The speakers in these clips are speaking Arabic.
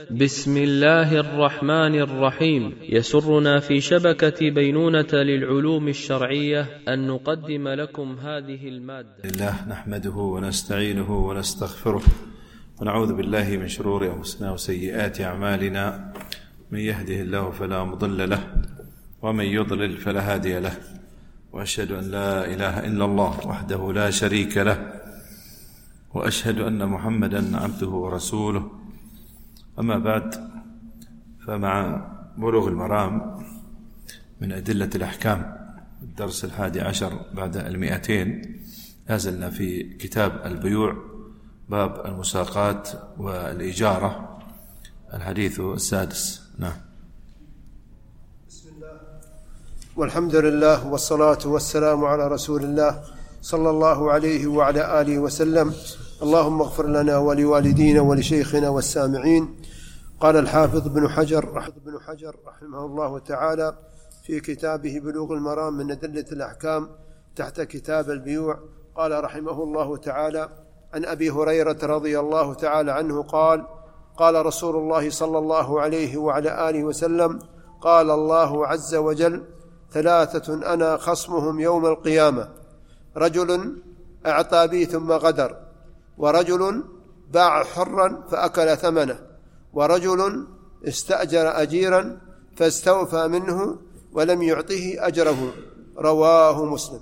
بسم الله الرحمن الرحيم. يسرنا في شبكة بينونة للعلوم الشرعية أن نقدم لكم هذه المادة. الله نحمده ونستعينه ونستغفره ونعوذ بالله من شرور أنفسنا وسيئات أعمالنا، من يهده الله فلا مضل له ومن يضلل فلا هادي له، وأشهد أن لا إله إلا الله وحده لا شريك له، وأشهد أن محمدا عبده ورسوله. أما بعد، فمع بلوغ المرام من أدلة الأحكام الدرس 11 بعد 200، نازلنا في كتاب البيوع باب المساقات والإجارة، الحديث السادس. نعم. بسم الله والحمد لله والصلاة والسلام على رسول الله صلى الله عليه وعلى آله وسلم. اللهم اغفر لنا ولوالدينا ولشيخنا والسامعين. قال الحافظ ابن حجر رحمه الله تعالى في كتابه بلوغ المرام من أدلة الأحكام تحت كتاب البيوع، قال رحمه الله تعالى: عن أبي هريرة رضي الله تعالى عنه قال: قال رسول الله صلى الله عليه وعلى آله وسلم: قال الله عز وجل: ثلاثة أنا خصمهم يوم القيامة: رجل أعطى بي ثم غدر، ورجل باع حرا فأكل ثمنه، ورجل استأجر أجيرا فاستوفى منه ولم يعطه أجره. رواه مسلم.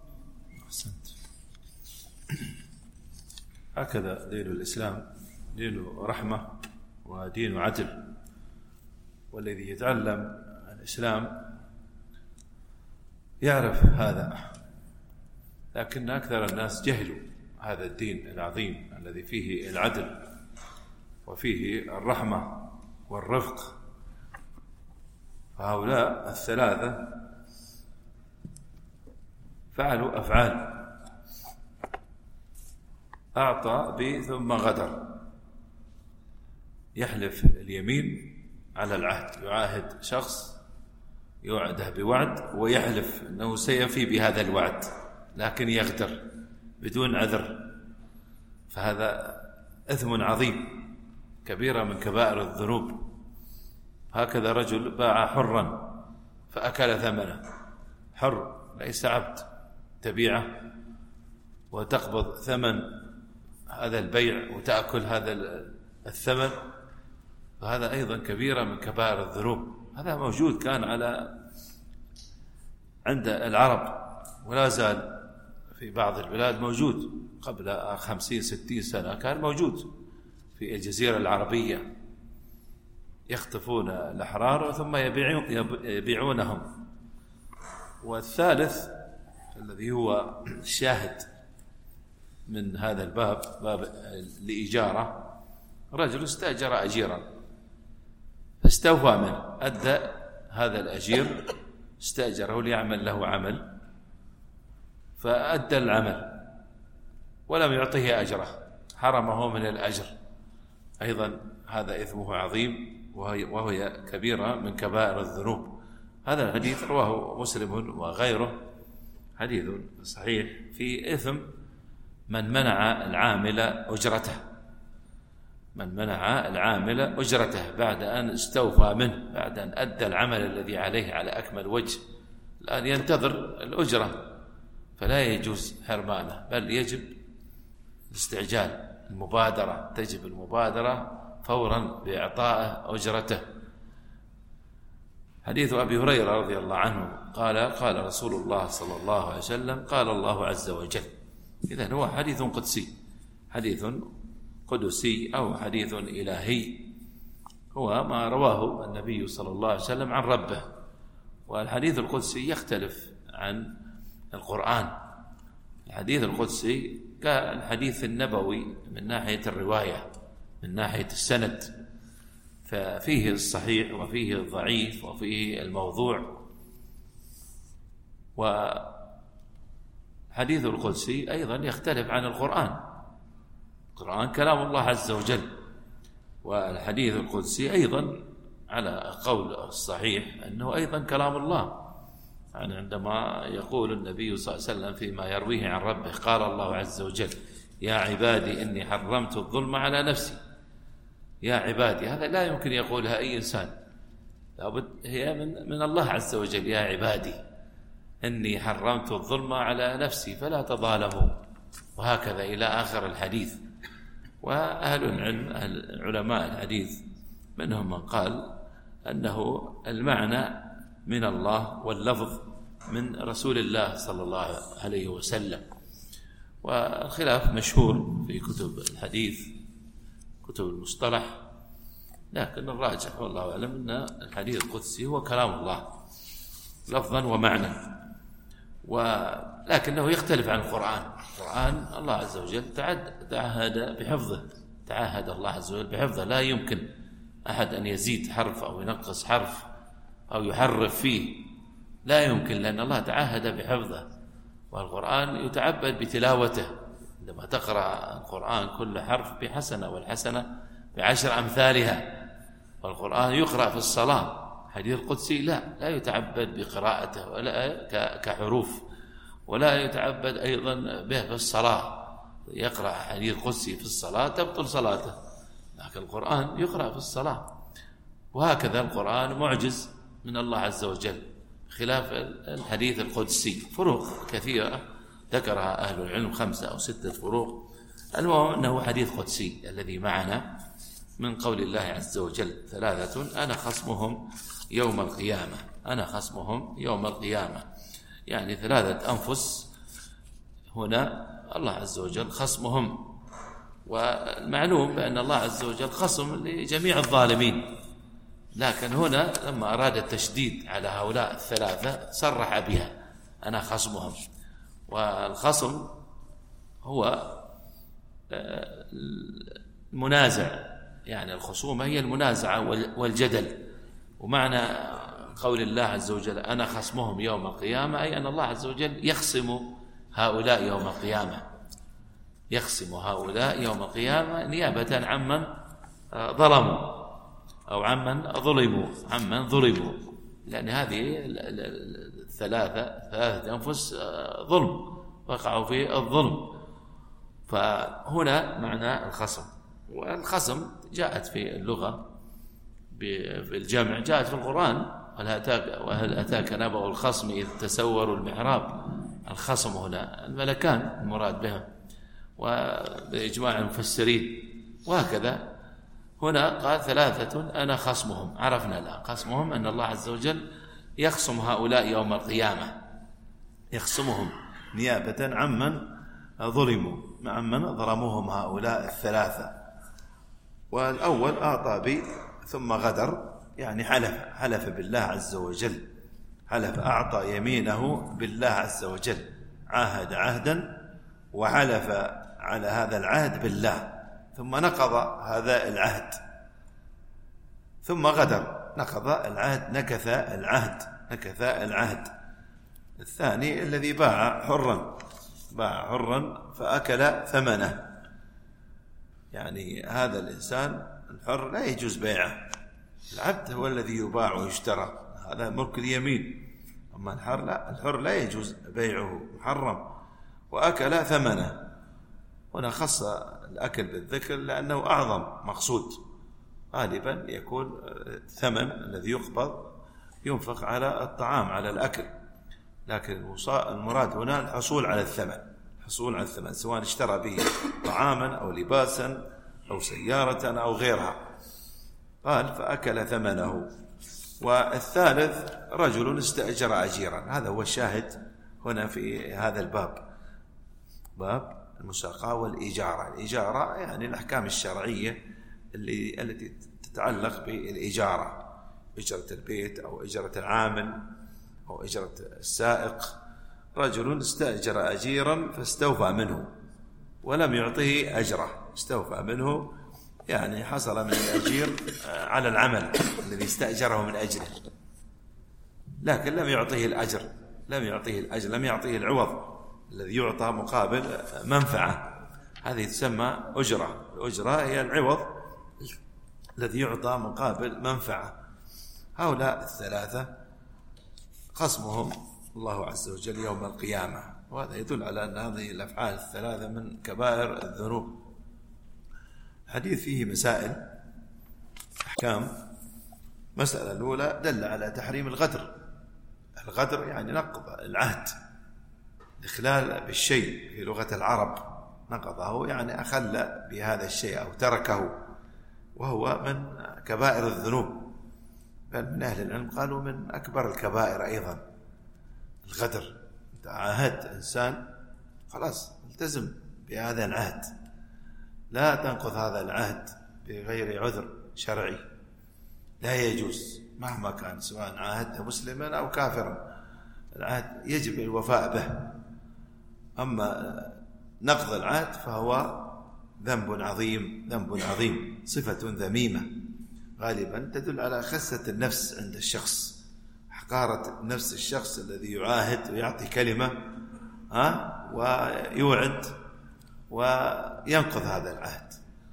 هكذا دين الإسلام دين رحمة ودين عدل، والذي يتعلم الإسلام يعرف هذا، لكن أكثر الناس جهلوا هذا الدين العظيم الذي فيه العدل وفيه الرحمة والرفق. فهؤلاء الثلاثة فعلوا أفعال: أعطى بي ثم غدر، يحلف اليمين على العهد، يعاهد شخص يوعده بوعد ويحلف أنه سيفي بهذا الوعد، لكن يغدر بدون عذر، فهذا إثم عظيم، كبيرة من كبائر الذنوب. هكذا رجل باع حرا فأكل ثمنه، حر ليس عبد، تبيعه وتقبض ثمن هذا البيع وتأكل هذا الثمن، فهذا أيضا كبيرة من كبائر الذنوب. هذا موجود كان عند العرب، ولا زال في بعض البلاد موجود. قبل 50-60 سنة كان موجود في الجزيرة العربية، يخطفون الأحرار ثم يبيعونهم. والثالث الذي هو الشاهد من هذا الباب، باب الإجارة: رجل استأجر أجيرا فاستوفى منه، أدى هذا الأجير، استأجره ليعمل له عمل فأدى العمل ولم يعطه أجره، حرمه من الأجر، أيضا هذا إثمه عظيم وهي كبيرة من كبائر الذنوب. هذا الحديث رواه مسلم وغيره، حديث صحيح في إثم من منع العامل أجرته، من منع العامل أجرته بعد أن استوفى منه، بعد أن أدى العمل الذي عليه على أكمل وجه، الآن ينتظر الأجرة، فلا يجوز حرمانه، بل يجب الاستعجال، المبادرة، تجب المبادرة فورا بإعطائه أجرته. حديث أبي هريرة رضي الله عنه قال: قال رسول الله صلى الله عليه وسلم: قال الله عز وجل. إذن هو حديث قدسي، حديث قدسي أو حديث إلهي، هو ما رواه النبي صلى الله عليه وسلم عن ربه. والحديث القدسي يختلف عن القرآن. الحديث القدسي كالحديث النبوي من ناحية الرواية، من ناحية السند، ففيه الصحيح وفيه الضعيف وفيه الموضوع. وحديث القدسي أيضا يختلف عن القرآن. القرآن كلام الله عز وجل، والحديث القدسي أيضا على قول الصحيح أنه أيضا كلام الله. يعني عندما يقول النبي صلى الله عليه وسلم فيما يرويه عن ربه: قال الله عز وجل: يا عبادي إني حرمت الظلم على نفسي، يا عبادي، هذا لا يمكن يقولها أي إنسان، لابد هي من الله عز وجل. يا عبادي إني حرمت الظلم على نفسي فلا تظالموا، وهكذا إلى آخر الحديث. وأهل العلم علماء الحديث منهم من قال أنه المعنى من الله واللفظ من رسول الله صلى الله عليه وسلم. والخلاف مشهور في كتب الحديث، كتب المصطلح، لكن الراجح والله أعلم أن الحديث القدسي هو كلام الله لفظا ومعنى، ولكنه يختلف عن القرآن. القرآن الله عز وجل تعهد بحفظه، تعهد الله عز وجل بحفظه، لا يمكن أحد أن يزيد حرف أو ينقص حرف أو يحرف فيه، لا يمكن، لأن الله تعهد بحفظه. والقرآن يتعبد بتلاوته، عندما تقرأ القرآن كل حرف بحسنة، والحسنة ب10 أمثالها. والقرآن يقرأ في الصلاة، حديث القدسي لا يتعبد بقراءته ولا كحروف، ولا يتعبد أيضا به في الصلاة. يقرأ حديث قدسي في الصلاة تبطل صلاته، لكن القرآن يقرأ في الصلاة. وهكذا القرآن معجز من الله عز وجل، خلاف الحديث القدسي. فروق كثيرة ذكرها أهل العلم، 5 أو 6 فروق. المهم أنه حديث قدسي الذي معنا من قول الله عز وجل: 3 أنا خصمهم يوم القيامة. أنا خصمهم يوم القيامة، يعني 3 أنفس هنا الله عز وجل خصمهم. والمعلوم بأن الله عز وجل خصم لجميع الظالمين، لكن هنا لما أراد التشديد على هؤلاء 3 صرح بها: أنا خصمهم. والخصم هو المنازع، يعني الخصومة هي المنازعة والجدل. ومعنى قول الله عز وجل: أنا خصمهم يوم القيامة، أي أن الله عز وجل يخصم هؤلاء يوم القيامة، يخصم هؤلاء يوم القيامة نيابة عمن ظلموا أو عمن ظلموا، لأن هذه 3 أنفس ظلم، وقعوا في الظلم. فهنا معنى الخصم. والخصم جاءت في اللغة بالجمع، جاءت في القرآن: وهل أتاك نبأ الخصم إذ تسوروا المحراب. الخصم هنا الملكان المراد بهم، وبإجماع المفسرين. وهكذا هنا قال: 3 أنا خصمهم. عرفنا لا خصمهم أن الله عز وجل يخصم هؤلاء يوم القيامة، يخصمهم نيابة عمن ظلموا، عمن ظلموهم هؤلاء 3. والأول أعطى بي ثم غدر، يعني حلف بالله عز وجل، أعطى يمينه بالله عز وجل، عاهد عهدا وحلف على هذا العهد بالله، ثم نقض هذا العهد، ثم غدر، نقض العهد، نكث العهد. الثاني الذي باع حرا فأكل ثمنه، يعني هذا الإنسان الحر لا يجوز بيعه، العبد هو الذي يباع ويشترى، هذا ملك اليمين. أما الحر لا يجوز بيعه، محرم، وأكل ثمنه. هنا خص الأكل بالذكر لأنه أعظم مقصود، غالبا يكون الثمن الذي يقبض ينفق على الطعام، على الأكل، لكن المراد هنا الحصول على الثمن، سواء اشترى به طعاما أو لباسا أو سيارة أو غيرها. قال: فأكل ثمنه. والثالث رجل استأجر أجيرا. هذا هو الشاهد هنا في هذا الباب، باب المساقاة والإجارة. الإجارة يعني الأحكام الشرعية التي تتعلق بالإجارة، إجرة البيت أو إجرة العامل أو إجرة السائق. رجل استأجر أجيرا فاستوفى منه ولم يعطه أجره، استوفى منه يعني حصل من الأجير على العمل الذي استأجره من أجله، لكن لم يعطه الأجر، لم يعطه العوض الذي يعطى مقابل منفعة. هذه تسمى أجرة. الأجرة هي العوض الذي يعطى مقابل منفعة. هؤلاء 3 خصمهم الله عز وجل يوم القيامة، وهذا يدل على أن هذه الأفعال 3 من كبائر الذنوب. الحديث فيه مسائل. أحكام. المسألة الأولى دل على تحريم الغدر. الغدر يعني نقض العهد، الإخلال بالشيء في لغة العرب، نقضه يعني أخل بهذا الشيء أو تركه، وهو من كبائر الذنوب، بل من أهل العلم قالوا من أكبر الكبائر أيضا الغدر. أنت عاهدت إنسان، خلاص التزم بهذا العهد، لا تنقض هذا العهد بغير عذر شرعي، لا يجوز مهما كان، سواء عاهدت مسلما أو كافرا، العهد يجب الوفاء به. أما نقض العهد فهو ذنب عظيم، ذنب عظيم، صفة ذميمة غالبا تدل على خسة النفس عند الشخص، حقارة نفس الشخص الذي يعاهد ويعطي كلمة ويوعد وينقض هذا العهد.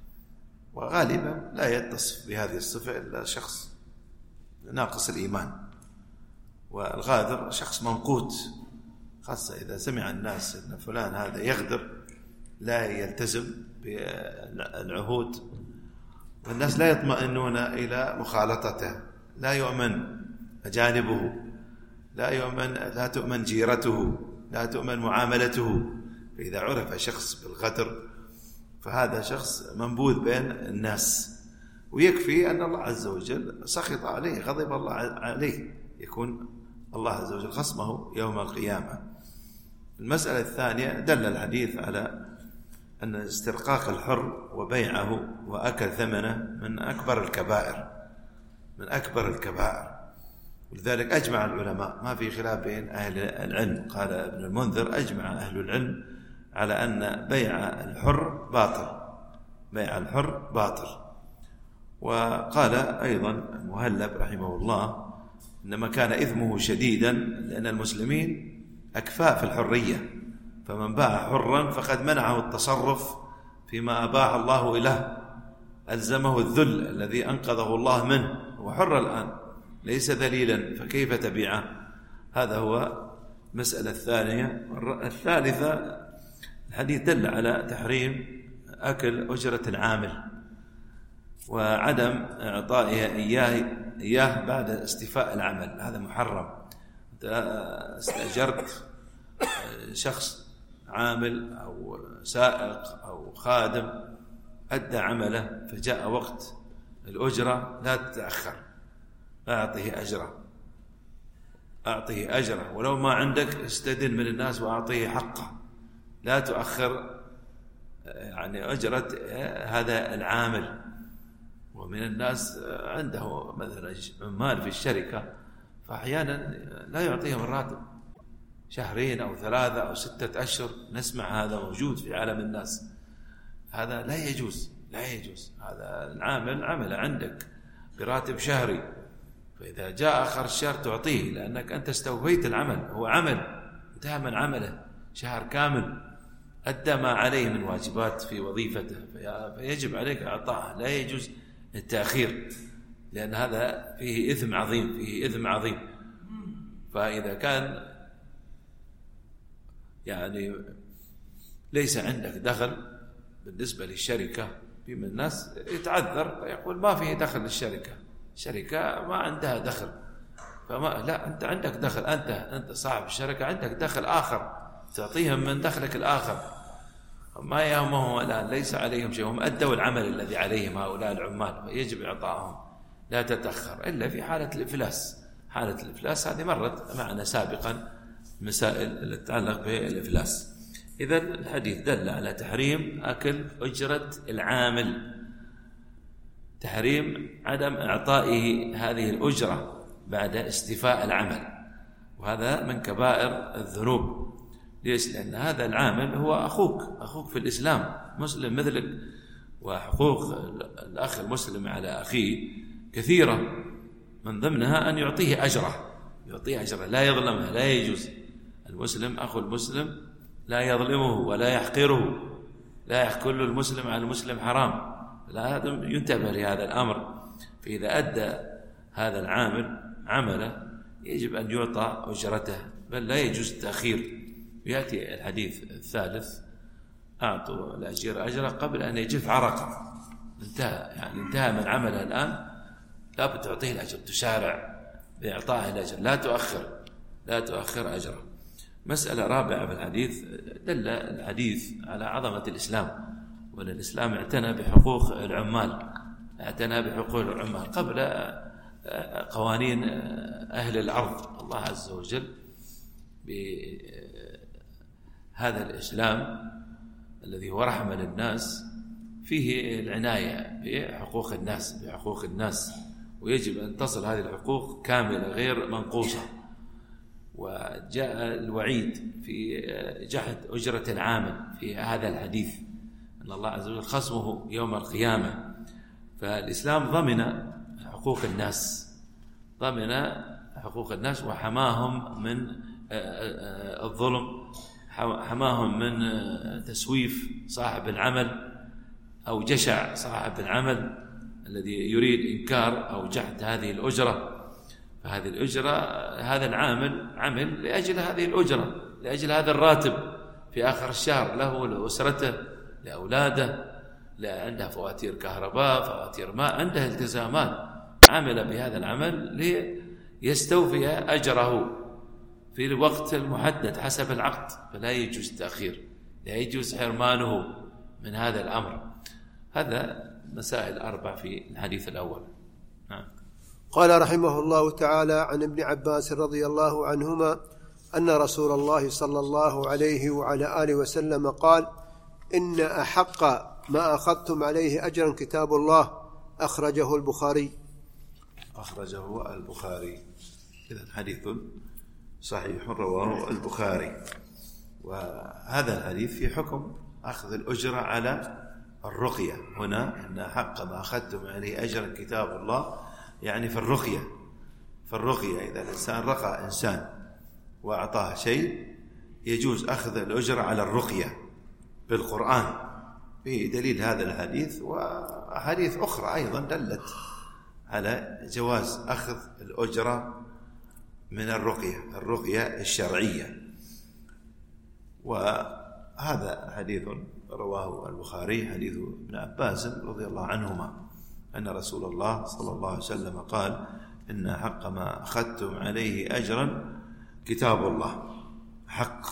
وغالبا لا يتصف بهذه الصفة إلا شخص ناقص الإيمان. والغادر شخص منقوت، خاصة إذا سمع الناس أن فلان هذا يغدر، لا يلتزم بالعهود، والناس لا يطمئنون إلى مخالطته، لا يؤمن أجانبه، لا تؤمن جيرته، لا تؤمن معاملته. فإذا عرف شخص بالغدر فهذا شخص منبوذ بين الناس، ويكفي أن الله عز وجل سخط عليه، غضب الله عليه، يكون الله عز وجل خصمه يوم القيامة. المسألة الثانية دل الحديث على أن استرقاق الحر وبيعه وأكل ثمنه من أكبر الكبائر، من أكبر الكبائر. ولذلك أجمع العلماء، ما في خلاف بين أهل العلم، قال ابن المنذر أجمع أهل العلم على أن بيع الحر باطل، بيع الحر باطل. وقال أيضا المهلب رحمه الله إنما كان إثمه شديدا لأن المسلمين أكفاء في الحرية، فمن باع حرا فقد منعه التصرف فيما أباح الله له، ألزمه الذل الذي أنقذه الله منه، هو حر الآن ليس ذليلا، فكيف تبيعه؟ هذا هو مسألة الثانية. الثالثة الحديث دل على تحريم أكل أجرة العامل وعدم إعطائها إياه بعد استيفاء العمل، هذا محرم. أنت استأجرت شخص عامل أو سائق أو خادم، أدى عمله، فجاء وقت الأجرة لا تتأخر، أعطيه أجره، أعطيه أجره، ولو ما عندك استدن من الناس وأعطيه حقه، لا تؤخر يعني أجرة هذا العامل. ومن الناس عنده مثلا عمال في الشركة، فأحيانا لا يعطيهم الراتب شهرين أو 3 أو 6 أشهر، نسمع هذا موجود في عالم الناس. هذا لا يجوز، لا يجوز. هذا العامل عمل عندك براتب شهري، فإذا جاء آخر الشهر تعطيه، لأنك أنت استوفيت العمل، هو عمل انتهى من عمله شهر كامل، أدى ما عليه من واجبات في وظيفته، فيجب عليك إعطاءه، لا يجوز التأخير، لأن هذا فيه إثم عظيم، فيه إثم عظيم. فإذا كان يعني ليس عندك دخل بالنسبة للشركة، في من الناس يتعذر ويقول ما فيه دخل للشركة، الشركة ما عندها دخل، لا أنت عندك دخل، أنت صاحب الشركة عندك دخل آخر، تعطيهم من دخلك الآخر. ما يهمهم الآن، ليس عليهم شيء، هم أدوا العمل الذي عليهم هؤلاء العمال، فيجب إعطائهم، لا تتأخر إلا في حالة الإفلاس. حالة الإفلاس هذه مرت معنا سابقا، مسائل التي تتعلق بالإفلاس. إذن الحديث دل على تحريم أكل أجرة العامل، تحريم عدم إعطائه هذه الأجرة بعد استيفاء العمل، وهذا من كبائر الذنوب. ليش؟ لأن هذا العامل هو أخوك في الإسلام، مسلم مثلك، وحقوق الأخ المسلم على أخيه كثيرة، من ضمنها أن يعطيه أجره، يعطيه أجره، لا يظلمه، لا يجوز. المسلم أخو المسلم لا يظلمه ولا يحقره، لا يحكل المسلم على المسلم حرام، لا ينتبه لهذا الأمر. فإذا أدى هذا العامل عمله يجب أن يعطى أجرته، بل لا يجوز التأخير. يأتي الحديث الثالث: أعطوا الأجير أجره قبل أن يجف عرقه. انتهى من عمله الآن، لا بتعطيه الأجر، تسارع بإعطائه الأجر، لا تؤخر أجره. مسألة رابعة في الحديث، دل الحديث على عظمة الإسلام، وأن الإسلام اعتنى بحقوق العمال، قبل قوانين أهل الأرض. الله عز وجل بهذا الإسلام الذي هو رحمة للناس فيه العناية بحقوق الناس، ويجب أن تصل هذه الحقوق كاملة غير منقوصة. وجاء الوعيد في جحد أجرة العامل في هذا الحديث، أن الله عز وجل خصمه يوم القيامة. فالإسلام ضمن حقوق الناس وحماهم من الظلم، حماهم من تسويف صاحب العمل أو جشع صاحب العمل الذي يريد إنكار أو جحد هذه الأجرة. فهذه الأجرة هذا العامل عمل لأجل هذه الأجرة، لأجل هذا الراتب في آخر الشهر له ولأسرته لأولاده، عنده فواتير كهرباء، فواتير ماء، عنده التزامات، عمل بهذا العمل ليستوفي أجره في الوقت المحدد حسب العقد، فلا يجوز التأخير، لا يجوز حرمانه من هذا الأمر. هذا مسائل 4 في الحديث الأول. قال رحمه الله تعالى: عن ابن عباس رضي الله عنهما أن رسول الله صلى الله عليه وعلى آله وسلم قال: إن أحق ما أخذتم عليه أجرا كتاب الله. أخرجه البخاري. إذن حديث صحيح رواه البخاري. وهذا الحديث في حكم أخذ الأجرة على الرقية. هنا إن حق ما أخذتم عليه أجرا كتاب الله، يعني في الرقية إذا الإنسان رقى إنسان وأعطاه شيء يجوز أخذ الأجرة على الرقية بالقرآن، به دليل هذا الحديث وأحاديث أخرى أيضا دلت على جواز أخذ الأجرة من الرقية الشرعية. وهذا حديث رواه البخاري، حديث ابن عباس رضي الله عنهما أن رسول الله صلى الله عليه وسلم قال: إن حق ما أخذتم عليه أجرا كتاب الله. حق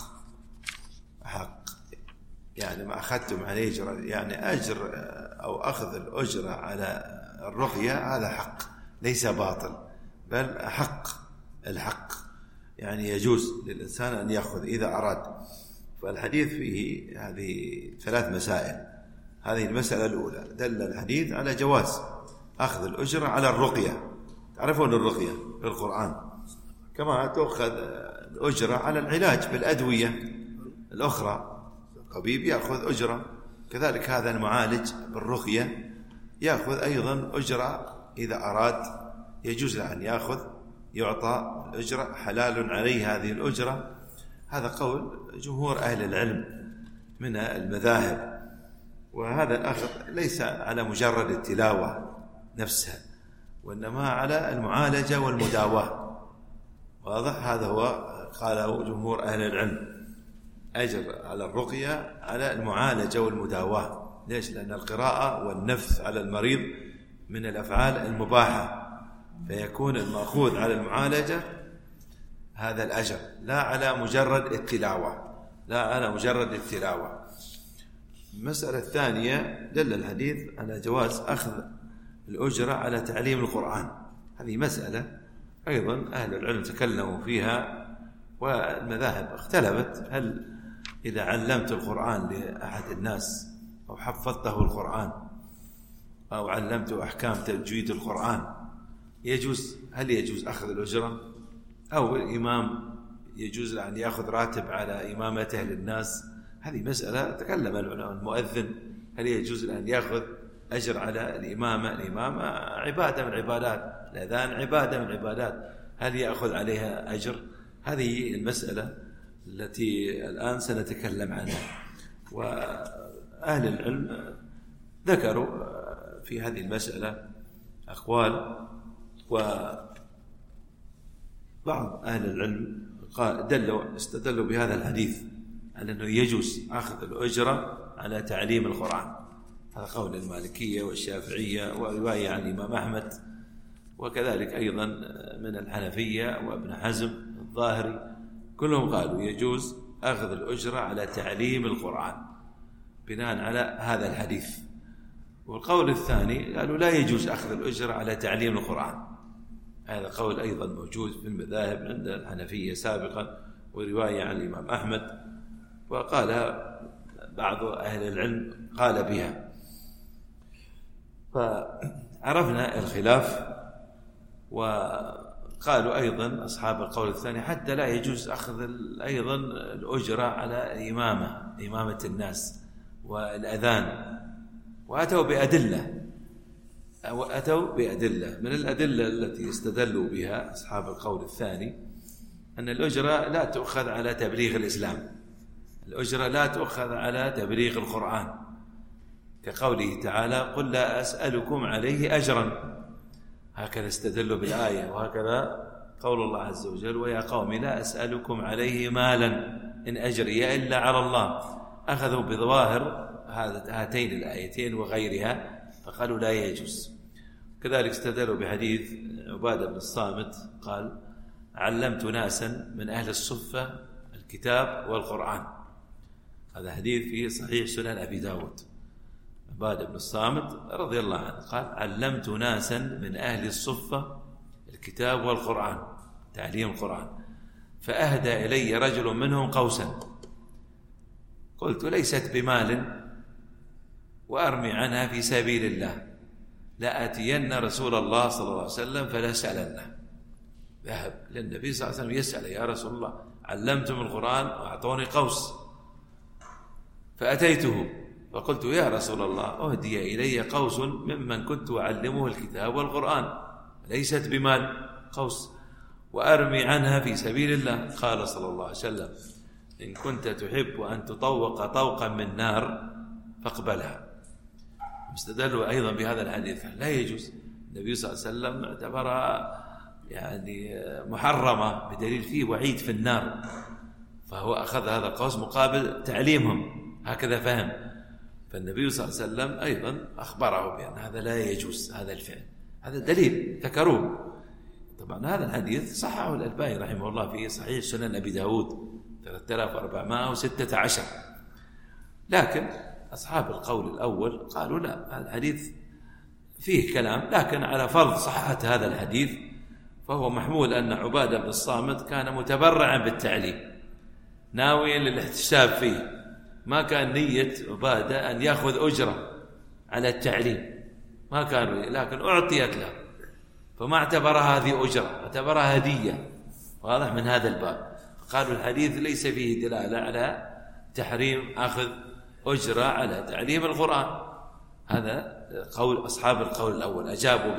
يعني ما أخذتم عليه أجرا، يعني أجر أو أخذ الأجرة على الرقية، هذا حق ليس باطل، بل الحق يعني يجوز للإنسان أن يأخذ إذا أراد. فالحديث فيه هذه 3 مسائل. هذه المسألة الأولى، دل الحديث على جواز أخذ الأجرة على الرقية. تعرفون الرقية في القرآن كما تأخذ الأجرة على العلاج بالأدوية الأخرى، طبيب يأخذ أجرة، كذلك هذا المعالج بالرقية يأخذ أيضا أجرة إذا أراد، يجوز له أن يعطى الأجرة، حلال عليه هذه الأجرة. هذا قول جمهور أهل العلم من المذاهب. وهذا الأخذ ليس على مجرد التلاوة نفسها، وإنما على المعالجة والمداواة. واضح؟ هذا هو قاله جمهور أهل العلم، أجر على الرقية على المعالجة والمداواة. ليش؟ لأن القراءة والنفث على المريض من الأفعال المباحة، فيكون المأخوذ على المعالجة هذا الأجر، لا على مجرد التلاوة. المسألة الثانية، دل الحديث على جواز أخذ الأجرة على تعليم القرآن. هذه مسألة أيضا أهل العلم تكلموا فيها، والمذاهب اختلفت: هل إذا علمت القرآن لأحد الناس أو حفظته القرآن أو علمت أحكام تجويد القرآن هل يجوز أخذ الأجرة؟ أو الإمام يجوز أن يأخذ راتب على إمامته للناس؟ هذه مسألة تكلم العلماء. المؤذن هل يجوز أن يأخذ أجر على الإمامة عبادة من العبادات، الأذان عبادة من العبادات، هل يأخذ عليها أجر؟ هذه المسألة التي الآن سنتكلم عنها. وأهل العلم ذكروا في هذه المسألة أقوال، وبعض أهل العلم استدلوا بهذا الحديث على أنه يجوز أخذ الأجرة على تعليم القرآن. هذا قول المالكية والشافعية ورواية عن الإمام أحمد وكذلك أيضا من الحنفية وابن حزم الظاهري كلهم قالوا يجوز أخذ الأجرة على تعليم القرآن بناء على هذا الحديث. والقول الثاني قالوا لا يجوز أخذ الأجرة على تعليم القرآن. هذا قول أيضا موجود في المذاهب عند الحنفية سابقا، ورواية عن الإمام أحمد، وقال بعض أهل العلم قال بها. فعرفنا الخلاف. وقالوا أيضا أصحاب القول الثاني حتى لا يجوز أخذ أيضا الأجرة على إمامة الناس والأذان، وأتوا بأدلة من الأدلة التي استدلوا بها أصحاب القول الثاني أن الأجرة لا تؤخذ على تبليغ الإسلام، الأجرة لا تؤخذ على تبليغ القرآن، كقوله تعالى قل لا أسألكم عليه أجرا، هكذا استدلوا بالآية. وهكذا قول الله عز وجل ويا قوم لا أسألكم عليه مالا إن أجري إلا على الله. أخذوا بظواهر هاتين الآيتين وغيرها فقالوا لا يجوز. كذلك استدلوا بحديث عبادة بن الصامت قال علمت ناسا من أهل الصفة الكتاب والقرآن. هذا حديث في صحيح سنن أبي داود. عبادة بن الصامت رضي الله عنه قال علمت ناسا من أهل الصفة الكتاب والقرآن، تعليم القرآن، فأهدى إلي رجل منهم قوسا، قلت ليست بمال وأرمي عنها في سبيل الله، لآتين رسول الله صلى الله عليه وسلم فلأسألنه. ذهب للنبي صلى الله عليه وسلم يسأل يا رسول الله علمتم القرآن وأعطوني قوس، فأتيته فقلت يا رسول الله أهدي إلي قوس ممن كنت أعلمه الكتاب والقرآن، ليست بمال قوس وأرمي عنها في سبيل الله. قال صلى الله عليه وسلم إن كنت تحب أن تطوق طوقا من نار فاقبلها. استدلوا أيضا بهذا الحديث لا يجوز. النبي صلى الله عليه وسلم اعتبرها يعني محرمة بدليل فيه وعيد في النار، فهو أخذ هذا القوس مقابل تعليمهم، هكذا فهم. فالنبي صلى الله عليه وسلم أيضا أخبره بأن هذا لا يجوز هذا الفعل. هذا دليل ذكروه. طبعا هذا الحديث صححه الألباني رحمه الله في صحيح سنن أبي داود 3416. لكن أصحاب القول الأول قالوا لا، هذا الحديث فيه كلام، لكن على فرض صحة هذا الحديث فهو محمول أن عبادة بن الصامت كان متبرعا بالتعليم ناويا للاحتساب فيه، ما كان نية عبادة أن يأخذ أجرة على التعليم، ما كان، لكن أعطيت له فما اعتبرها هذه أجرة، اعتبرها هدية. واضح من هذا الباب. قالوا الحديث ليس فيه دلالة على تحريم أخذ أجرة على تعليم القرآن. هذا قول أصحاب القول الأول، أجابوا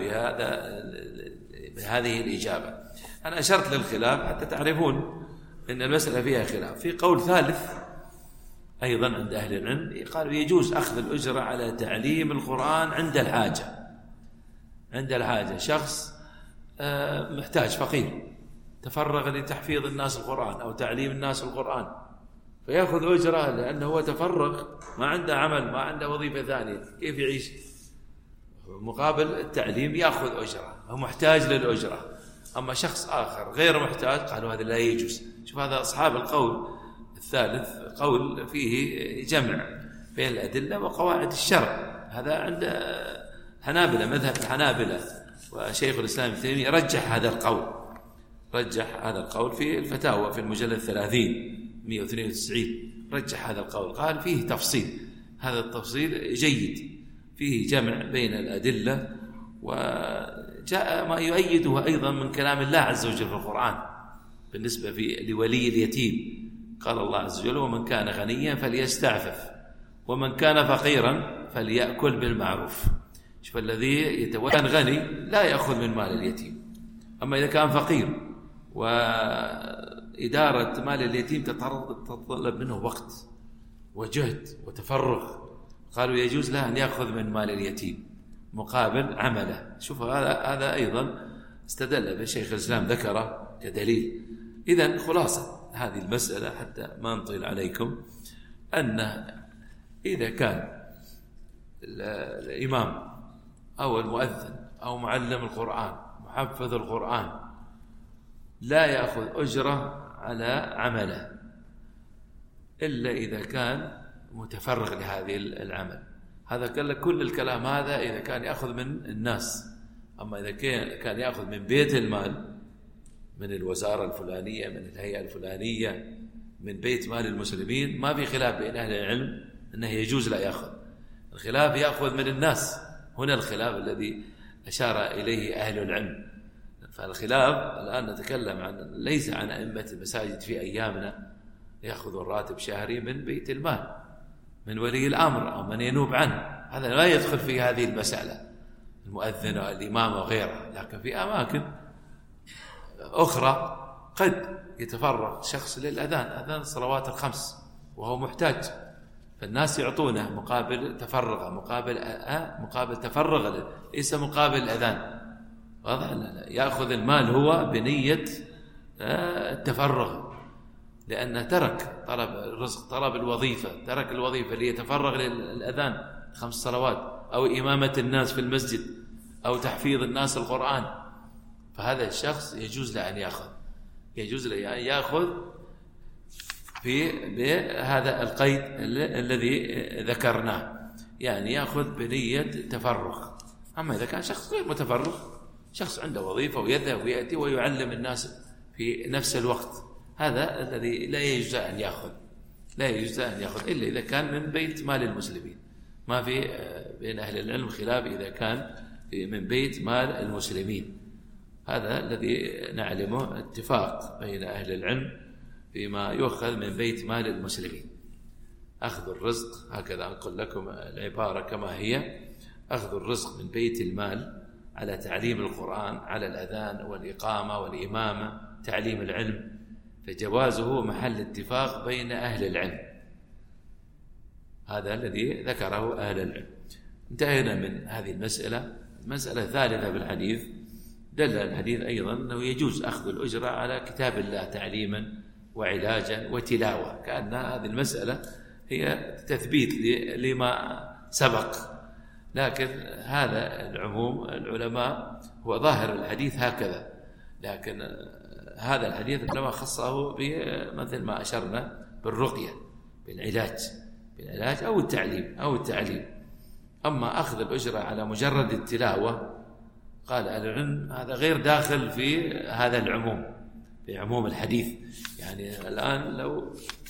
بهذه الإجابة. أنا أشرت للخلاف حتى تعرفون أن المسألة فيها خلاف. في قول ثالث أيضا عند أهل العلم قالوا يجوز أخذ الأجرة على تعليم القرآن عند الحاجة. عند الحاجة شخص محتاج فقير تفرغ لتحفيظ الناس القرآن أو تعليم الناس القرآن، فيأخذ أجرة لأنه هو تفرغ، ما عنده عمل، ما عنده وظيفة ثانية، كيف يعيش؟ مقابل التعليم يأخذ أجرة، هو محتاج للأجرة. أما شخص آخر غير محتاج قالوا هذا لا يجوز. شوف هذا أصحاب القول الثالث قول فيه جمع بين الأدلة وقواعد الشرع. هذا عند حنابلة، مذهب الحنابلة، وشيخ الإسلام ابن تيمية رجح هذا القول في الفتاوى في المجلد 30/192 رجح هذا القول، قال فيه تفصيل، هذا التفصيل جيد، فيه جمع بين الأدلة، وجاء ما يؤيده أيضا من كلام الله عز وجل في القرآن بالنسبة لولي اليتيم. قال الله عز وجل ومن كان غنيا فليستعفف ومن كان فقيرا فليأكل بالمعروف. شوف الذي كان غني لا يأخذ من مال اليتيم، أما إذا كان فقير وإدارة مال اليتيم تتطلب منه وقت وجهد وتفرغ، قالوا يجوز له أن يأخذ من مال اليتيم مقابل عمله. شوف هذا أيضا استدل بالشيخ الإسلام ذكره كدليل. إذن خلاصة هذه المسألة حتى ما نطيل عليكم، أن إذا كان الإمام أو المؤذن أو معلم القرآن محفظ القرآن لا يأخذ أجرة على عمله إلا إذا كان متفرغ لهذه العمل. هذا كل الكلام هذا إذا كان يأخذ من الناس. أما إذا كان يأخذ من بيت المال، من الوزارة الفلانية، من الهيئة الفلانية، من بيت مال المسلمين، ما في خلاف بين أهل العلم أنه يجوز لا يأخذ. الخلاف يأخذ من الناس، هنا الخلاف الذي أشار إليه أهل العلم. فالخلاف الآن نتكلم ليس عن أئمة المساجد في أيامنا يأخذ الراتب شهري من بيت المال، من ولي الأمر أو من ينوب عنه، هذا لا يدخل في هذه المسألة، المؤذن والإمام وغيره. لكن في أماكن أخرى قد يتفرغ شخص للأذان، أذان الصلوات الخمس وهو محتاج، فالناس يعطونه مقابل تفرغه، مقابل تفرغه، ليس مقابل الأذان. واضح؟ يأخذ المال هو بنية التفرغ، لأنه ترك طلب الرزق، طلب الوظيفة، ترك الوظيفة ليتفرغ للأذان 5 صلوات أو إمامة الناس في المسجد أو تحفيظ الناس القرآن. فهذا الشخص يجوز له أن يأخذ، يجوز له أن يأخذ بهذا القيد الذي ذكرناه، يعني يأخذ بنية تفرغ. أما إذا كان شخص غير متفرغ، شخص عنده وظيفة ويذهب ويأتي ويعلم الناس في نفس الوقت، هذا الذي لا يجوز أن يأخذ، لا يجوز أن يأخذ إلا إذا كان من بيت مال المسلمين. ما في بين أهل العلم خلاف إذا كان من بيت مال المسلمين. هذا الذي نعلمه اتفاق بين أهل العلم فيما يؤخذ من بيت مال المسلمين. أخذ الرزق، هكذا أقول لكم العبارة كما هي، أخذ الرزق من بيت المال على تعليم القرآن، على الأذان والإقامة والإمامة، تعليم العلم، فجوازه محل اتفاق بين أهل العلم. هذا الذي ذكره أهل العلم. انتهينا من هذه المسألة. المسألة الثالثة بالحديث، دل الحديث أيضا أنه يجوز أخذ الأجرة على كتاب الله تعليما وعلاجا وتلاوة، كأن هذه المسألة هي تثبيت لما سبق. لكن هذا العموم العلماء هو ظاهر الحديث هكذا، لكن هذا الحديث العلماء خصه بمثل ما أشرنا بالرقية، بالعلاج أو التعليم. أما أخذ الأجرة على مجرد التلاوة، قال أهل العلم هذا غير داخل في هذا العموم، في عموم الحديث. يعني الآن لو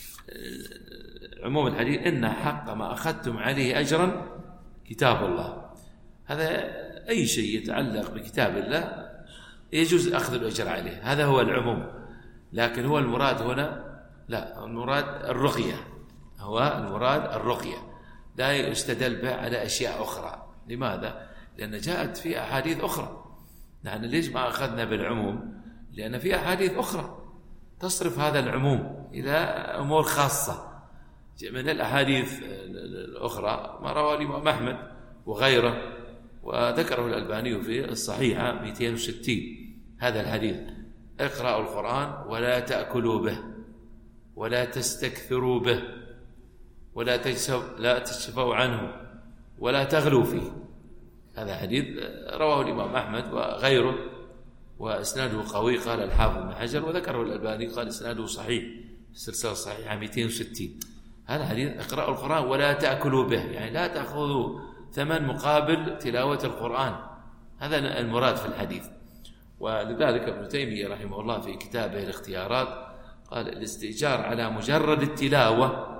عموم الحديث إن حق ما أخذتم عليه أجرا كتاب الله، هذا أي شيء يتعلق بكتاب الله يجوز أخذ الأجر عليه، هذا هو العموم. لكن هو المراد هنا لا، المراد الرقية، هو المراد الرقية، لا يستدل به على أشياء أخرى. لماذا؟ لأن جاءت في أحاديث أخرى. نحن ليش ما أخذنا بالعموم؟ لأن في أحاديث أخرى تصرف هذا العموم إلى أمور خاصة. من الأحاديث الأخرى ما رواه الإمام أحمد وغيره، وذكره الألباني في الصحيحة 260 هذا الحديث: اقرأوا القرآن ولا تأكلوا به ولا تستكثروا به ولا تشفوا عنه ولا تغلوا فيه. هذا حديث رواه الإمام أحمد وغيره، وإسناده قوي، قال الحافظ بن حجر، وذكره الألباني قال إسناده صحيح، السلسلة الصحيحة 260. هذا حديث اقرأوا القرآن ولا تأكلوا به، يعني لا تأخذوا ثمن مقابل تلاوة القرآن، هذا المراد في الحديث. ولذلك ابن تيمية رحمه الله في كتابه الاختيارات قال: الاستئجار على مجرد التلاوة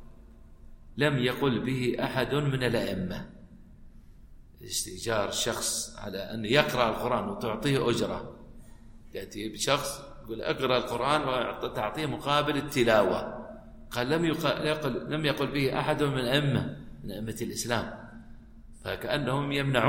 لم يقل به أحد من الأئمة. استئجار شخص على أن يقرأ القرآن وتعطيه أجرة، تأتي بشخص يقول اقرأ القرآن وتعطيه مقابل التلاوة، قال لم يقل به أحد من أئمة الإسلام، فكأنهم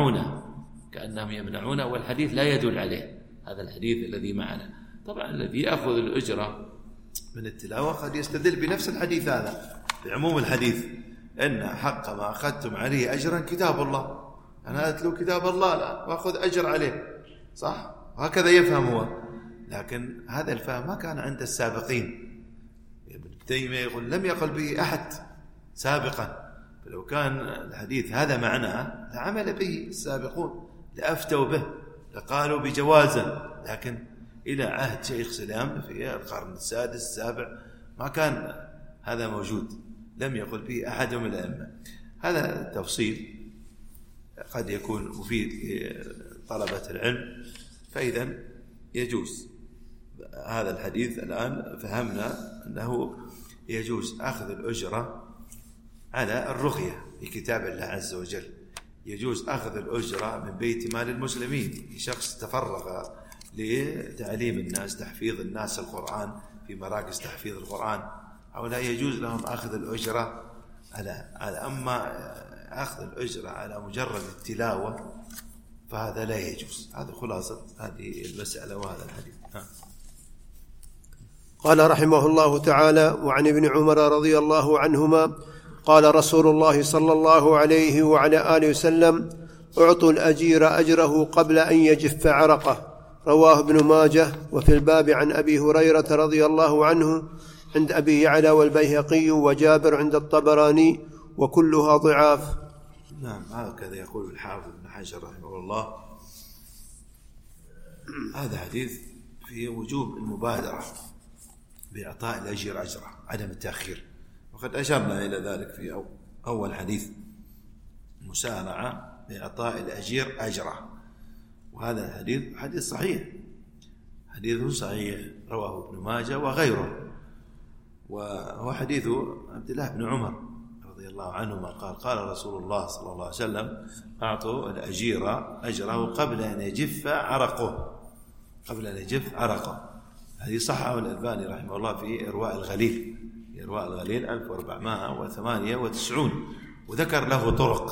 يمنعونه، والحديث لا يدل عليه، هذا الحديث الذي معنا. طبعا الذي يأخذ الأجرة من التلاوة قد يستدل بنفس الحديث هذا، بعموم الحديث: إن حق ما أخذتم عليه أجرا كتاب الله، أنا أتلو كتاب الله لا وأخذ أجر عليه، صح؟ وهكذا يفهم هو. لكن هذا الفهم ما كان عند السابقين. ابن تيمية يقول لم يقل به أحد سابقا، فلو كان الحديث هذا معناه لعمل به السابقون، لأفتوا به، لقالوا بجوازا، لكن إلى عهد شيخ الإسلام في القرن السادس السابع ما كان هذا موجود، لم يقل به أحد من الأئمة. هذا التفصيل قد يكون مفيد لطلبة العلم، فإذا يجوز هذا الحديث. الآن فهمنا أنه يجوز أخذ الأجرة على الرقية في كتاب الله عز وجل، يجوز أخذ الأجرة من بيت مال المسلمين، شخص تفرغ لتعليم الناس، تحفيظ الناس القرآن في مراكز تحفيظ القرآن، أو لا يجوز لهم أخذ الأجرة على أما أخذ الأجرة على مجرد التلاوة فهذا لا يجوز. هذا خلاصة هذه المسألة وهذا الحديث. قال رحمه الله تعالى: وعن ابن عمر رضي الله عنهما قال رسول الله صلى الله عليه وعلى آله وسلم: اعطوا الأجير أجره قبل أن يجف عرقه، رواه ابن ماجه. وفي الباب عن أبي هريرة رضي الله عنه عند أبي يعلى والبيهقي وجابر عند الطبراني، وكلها ضعاف. نعم، هكذا يقول الحافظ ابن حجر رحمه الله. هذا حديث في وجوب المبادرة بإعطاء الأجير أجره، عدم التأخير، وقد أشرنا إلى ذلك في أول حديث، مسارعة بإعطاء الأجير أجره. وهذا الحديث حديث صحيح، حديث صحيح رواه ابن ماجه وغيره، وهو حديث عبد الله بن عمر رضي الله عنهما قال: قال رسول الله صلى الله عليه وسلم: أعطوا الأجير أجره قبل أن يجف عرقه، قبل أن يجف عرقه. هذه صححه الألباني رحمه الله في إرواء الغليل، إرواء الغليل 1498، وذكر له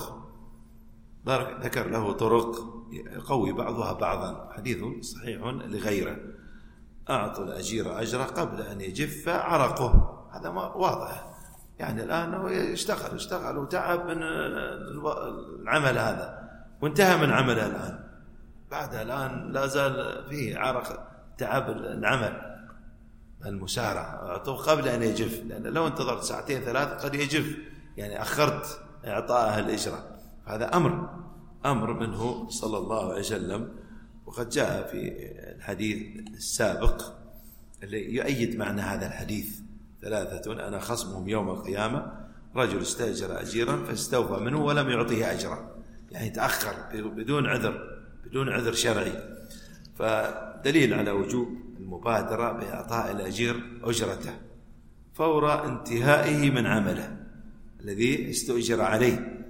طرق يقوي بعضها بعضا، حديث صحيح لغيره. أعطوا الأجير أجره قبل أن يجف عرقه، هذا واضح. يعني الآن هو اشتغل وتعب من العمل هذا وانتهى من عمله، الآن بعدها الآن لا زال فيه عرق، تعب العمل، المسارعة. أعطوه قبل أن يجف، لأن لو انتظرت ساعتين ثلاث قد يجف، يعني أخرت إعطاءها الإجرة. هذا أمر منه صلى الله عليه وسلم، وقد جاء في الحديث السابق اللي يؤيد معنى هذا الحديث: 3 أنا خصمهم يوم القيامة: رجل استأجر أجيرا فاستوفى منه ولم يعطيه أجرا، يعني تأخر بدون عذر شرعي. فدليل على وجوب المبادرة بإعطاء الأجير أجرته فور انتهائه من عمله الذي استؤجر عليه،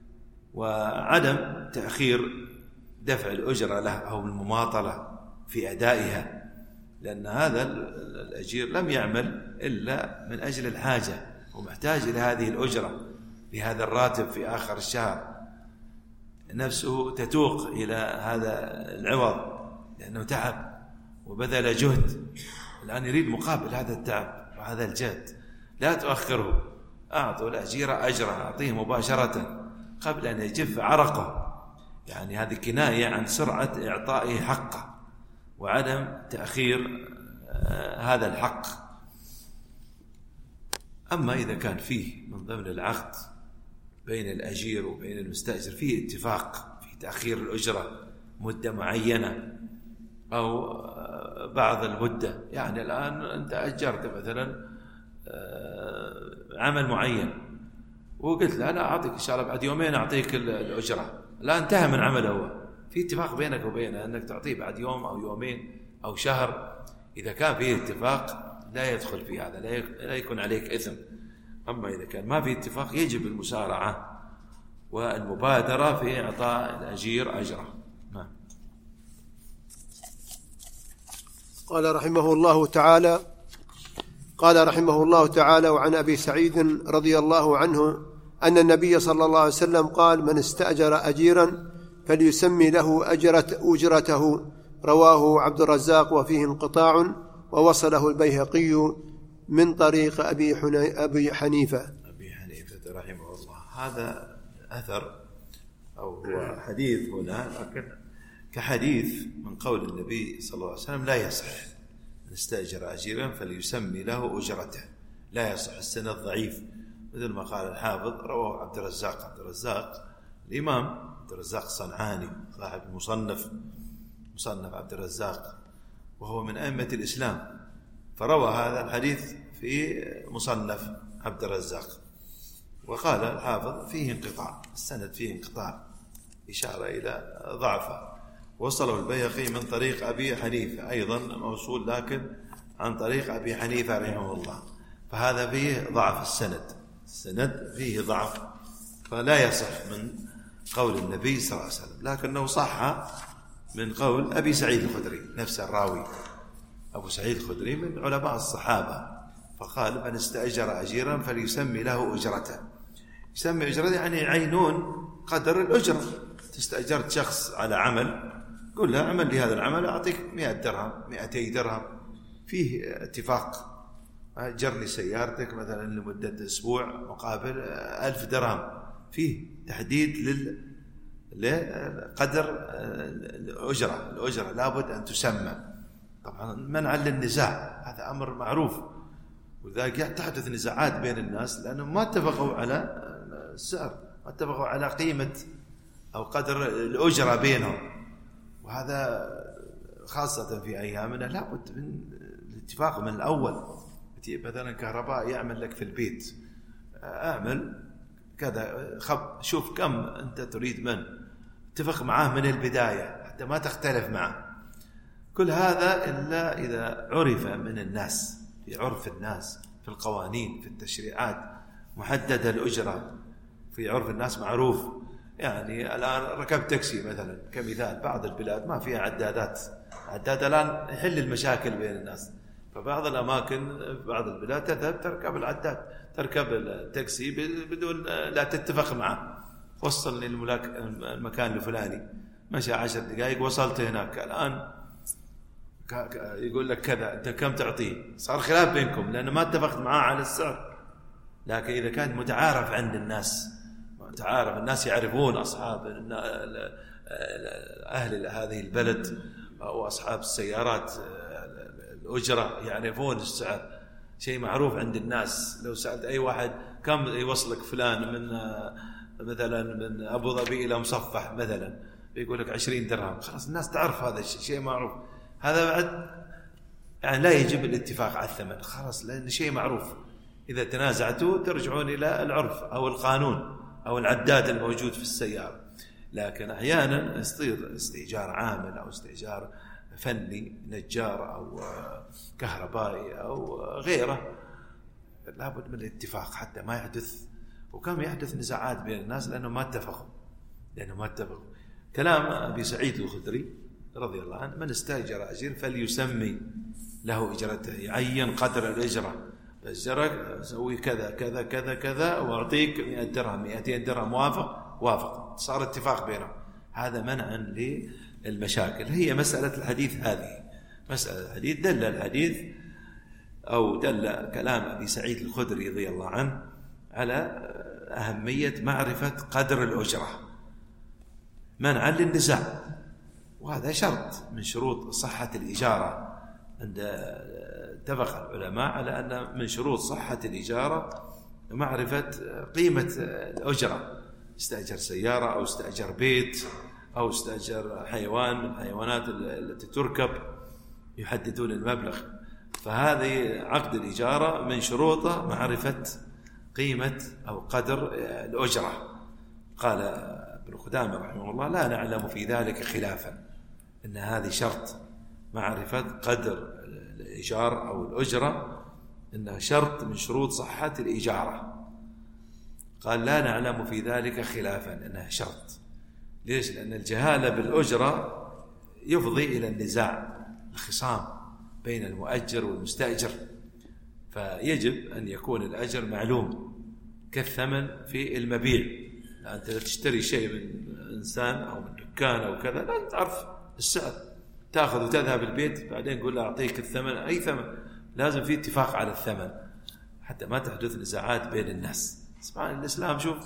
وعدم تأخير دفع الأجرة له أو المماطلة في أدائها، لأن هذا الأجير لم يعمل إلا من أجل الحاجة، ومحتاج إلى هذه الأجرة، لهذا الراتب في آخر الشهر، نفسه تتوق إلى هذا العوض لأنه تعب وبذل جهد، الآن يريد مقابل هذا التعب وهذا الجهد. لا تؤخره، أعطوا الأجير أجره، أعطيه مباشرة قبل أن يجف عرقه، يعني هذه كناية عن سرعة إعطائه حقه وعدم تأخير هذا الحق. أما إذا كان فيه من ضمن العقد بين الأجير وبين المستأجر فيه اتفاق في تأخير الأجرة مدة معينة أو بعض المدة، يعني الآن أنت أجرت مثلا عمل معين وقلت له أنا أعطيك إن شاء الله بعد يومين أعطيك الأجرة، لا انتهى من عمله، هو في اتفاق بينك وبينه أنك تعطيه بعد يوم أو يومين أو شهر. إذا كان فيه اتفاق لا يدخل في هذا، لا يكون عليك إثم. أما إذا كان ما في اتفاق يجب المسارعة والمبادرة في إعطاء الأجير أجره. قال رحمه الله تعالى: وعن أبي سعيد رضي الله عنه أن النبي صلى الله عليه وسلم قال: من استأجر أجيرا فليسمي له أجرته، رواه عبد الرزاق وفيه انقطاع، ووصله البيهقي من طريق أبي حنيفة رحمه الله. هذا أثر أو هو حديث هنا، لكن كحديث من قول النبي صلى الله عليه وسلم لا يصح. من استأجر أجيرا فليسمي له أجرته، لا يصح، السند ضعيف، مثل ما قال الحافظ رواه عبد الرزاق الإمام عبد الرزاق الصنعاني صاحب المصنف، مصنف عبد الرزاق وهو من أئمة الإسلام، فروى هذا الحديث في مصنف عبد الرزاق. وقال الحافظ فيه انقطاع، السند فيه انقطاع، إشارة إلى ضعفه. وصله البيهقي من طريق أبي حنيفة أيضا موصول، لكن عن طريق أبي حنيفة رحمه الله، فهذا فيه ضعف السند فيه ضعف، فلا يصح من قول النبي صلى الله عليه وسلم، لكنه صح من قول أبي سعيد الخدري نفس الراوي. أبو سعيد الخدري من علماء الصحابة، فقال من استأجر أجيرا فليسمي له أجرته. يسمي أجرته يعني يعينون قدر الأجرة. تستأجرت شخص على عمل، قل له اعمل لي هذا العمل أعطيك 100 درهم 200 درهم، فيه اتفاق. أجرني سيارتك مثلا لمدة أسبوع مقابل 1000 درهم، فيه تحديد لقدر الأجرة لابد أن تسمى، طبعا منعا للنزاع، هذا أمر معروف. ولذلك تحدث نزاعات بين الناس لأنهم ما اتفقوا على السعر، ما اتفقوا على قيمة أو قدر الأجرة بينهم، وهذا خاصة في أيامنا لابد من الاتفاق من الأول. مثلا كهرباء يعمل لك في البيت، أعمل كذا، شوف كم أنت تريد من، اتفق معاه من البداية حتى ما تختلف معه. كل هذا إلا إذا عرف من الناس، في عرف الناس، في القوانين، في التشريعات محددة الأجرة، في عرف الناس معروف. يعني الآن ركبت تاكسي مثلا كمثال، بعض البلاد ما فيها عداد الآن يحل المشاكل بين الناس، فبعض الأماكن بعض البلاد تذهب تركب العداد، تركب التاكسي بدون لا تتفق معه، وصلني المكان الفلاني، مشى 10 دقائق وصلت هناك، الآن يقول لك كذا، أنت كم تعطيه؟ صار خلاف بينكم لأنه ما اتفقت معاه على السعر. لكن إذا كان متعارف عند الناس، متعارف الناس يعرفون، أصحاب أهل هذه البلد أو أصحاب السيارات الأجرة يعرفون السعر، شيء معروف عند الناس. لو سألت أي واحد كم يوصلك فلان من مثلا من أبو ظبي إلى مصفح مثلا، بيقول لك 20 درهم، خلاص الناس تعرف هذا الشيء، شيء معروف. هذا بعد يعني لا يجب الاتفاق على الثمن، خلاص، لأن شيء معروف. إذا تنازعتوا ترجعون إلى العرف أو القانون أو العداد الموجود في السيارة. لكن أحيانا يصير استئجار عامل أو استئجار فني، نجار أو كهربائي أو غيره، لابد من الاتفاق حتى ما يحدث، وكم يحدث نزاعات بين الناس لأنه ما اتفقوا. كلام أبي سعيد الخدري رضي الله عنه: من استأجر أجير فليسمي له إجرته، يعين قدر الإجرة، أجرك سوي كذا كذا كذا كذا وأعطيك 100 درهم 200 درهم، وافق، صار اتفاق بينهم. هذا منعا للمشاكل. هي مسألة الحديث، هذه مسألة الحديث، دل الحديث أو دل كلام أبي سعيد الخدري رضي الله عنه على أهمية معرفة قدر الأجرة منعا للنزاع، وهذا شرط من شروط صحة الإجارة. عند اتفق العلماء على أن من شروط صحة الإجارة معرفة قيمة الأجرة. استأجر سيارة أو استأجر بيت أو استأجر حيوان من الحيوانات التي تركب، يحددون المبلغ. فهذه عقد الإجارة من شروطه معرفة قيمة أو قدر الأجرة. قال ابن قدامة رحمه الله: لا نعلم في ذلك خلافا، إن هذه شرط، معرفة قدر الإيجار أو الأجرة إنها شرط من شروط صحة الإجارة. قال: لا نعلم في ذلك خلافا، إنها شرط. ليش؟ لأن الجهالة بالأجرة يفضي إلى النزاع، الخصام بين المؤجر والمستأجر، فيجب أن يكون الأجر معلوم كالثمن في المبيع. أنت تشتري شيء من إنسان أو من دكان أو كذا، لا تعرف السعر، تأخذ وتذهب البيت بعدين يقول له أعطيك الثمن، أي ثمن، لازم في اتفاق على الثمن حتى ما تحدث نزاعات بين الناس. سبحان الإسلام، شوف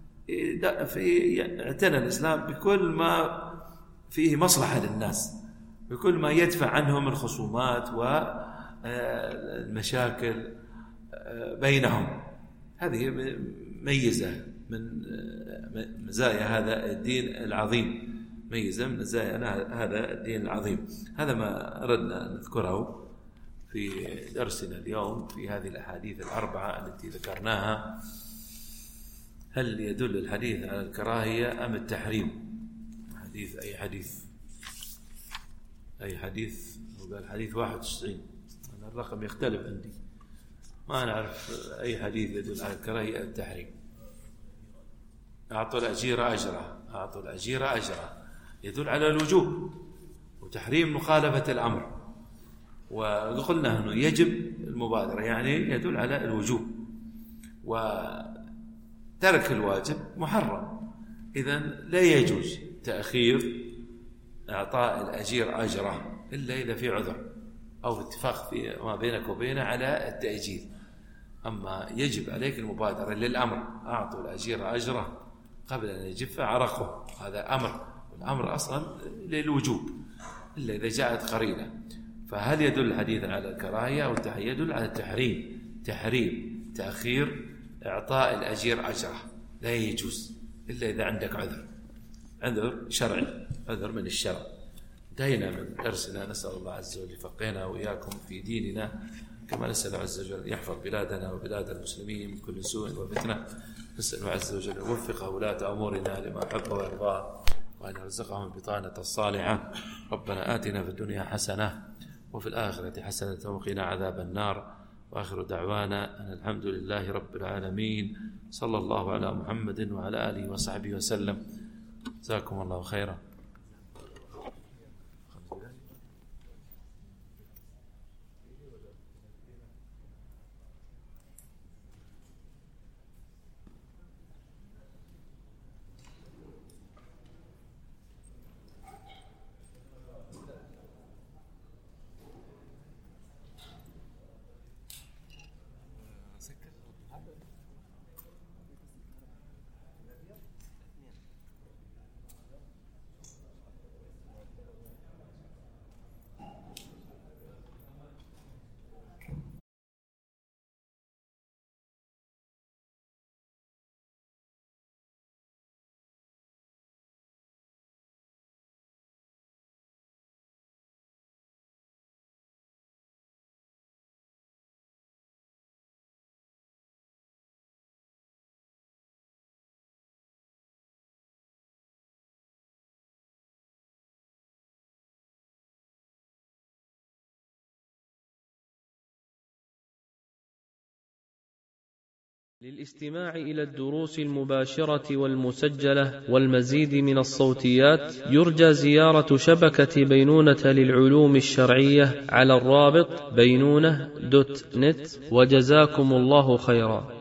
اعتنى الإسلام بكل ما فيه مصلحة للناس، بكل ما يدفع عنهم الخصومات والمشاكل بينهم. هذه ميزة من مزايا هذا الدين العظيم، ميزة من مزايا هذا الدين العظيم. هذا ما أردنا نذكره في درسنا اليوم في هذه الأحاديث الأربعة التي ذكرناها. هل يدل الحديث على الكراهية أم التحريم؟ أي حديث وقال حديث 91. أنا الرقم يختلف عندي، ما نعرف أي حديث يدل على الكراهية أم التحريم. أعطوا الأجير أجره يدل على الوجوب، وتحريم مخالفة الأمر. وقلنا أنه يجب المبادرة، يعني يدل على الوجوب، وترك الواجب محرم. إذن لا يجوز تأخير إعطاء الأجير أجره إلا إذا في عذر أو اتفاق ما بينك وبينه على التأجير. أما يجب عليك المبادرة للأمر، أعطوا الأجير أجره قبل أن يجف عرقه، هذا أمر، والأمر أصلا للوجوب إلا إذا جاءت قرينة. فهل يدل الحديث على الكراهية أو التحريم؟ يدل على تحريم تأخير إعطاء الأجير أجره، لا يجوز إلا إذا عندك عذر شرعي، عذر من الشرع. انتهينا من درسنا، نسأل الله عز وجل يفقهنا وإياكم في ديننا، كما نسأل عز وجل يحفظ بلادنا وبلاد المسلمين من كل سوء وفتنة. نسأل عز وجل يوفق ولاة أمورنا لما يحب ويرضاه، وأن يرزقهم البطانة الصالحة. ربنا آتنا في الدنيا حسنة وفي الآخرة حسنة وقنا عذاب النار. وآخر دعوانا أن الحمد لله رب العالمين، صلى الله على محمد وعلى آله وصحبه وسلم. جزاكم الله خيرا. للاستماع إلى الدروس المباشرة والمسجلة والمزيد من الصوتيات يرجى زيارة شبكة بينونة للعلوم الشرعية على الرابط بينونة.net. وجزاكم الله خيرا.